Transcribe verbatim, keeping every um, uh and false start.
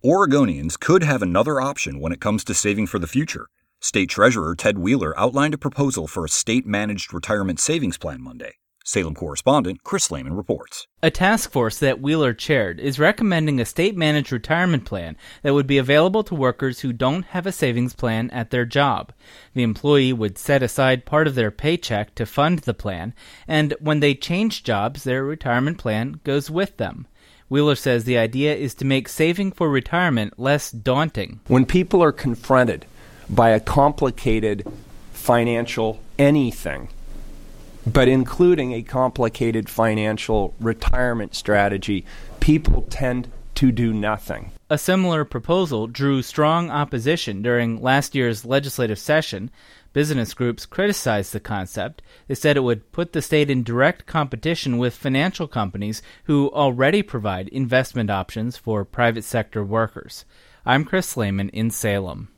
Oregonians could have another option when it comes to saving for the future. State Treasurer Ted Wheeler outlined a proposal for a state-managed retirement savings plan Monday. Salem correspondent Chris Lehman reports. A task force that Wheeler chaired is recommending a state-managed retirement plan that would be available to workers who don't have a savings plan at their job. The employee would set aside part of their paycheck to fund the plan, and when they change jobs, their retirement plan goes with them. Wheeler says the idea is to make saving for retirement less daunting. When people are confronted by a complicated financial anything, but including a complicated financial retirement strategy, people tend to do nothing. A similar proposal drew strong opposition during last year's legislative session. Business groups criticized the concept. They said it would put the state in direct competition with financial companies who already provide investment options for private sector workers. I'm Chris Lehman in Salem.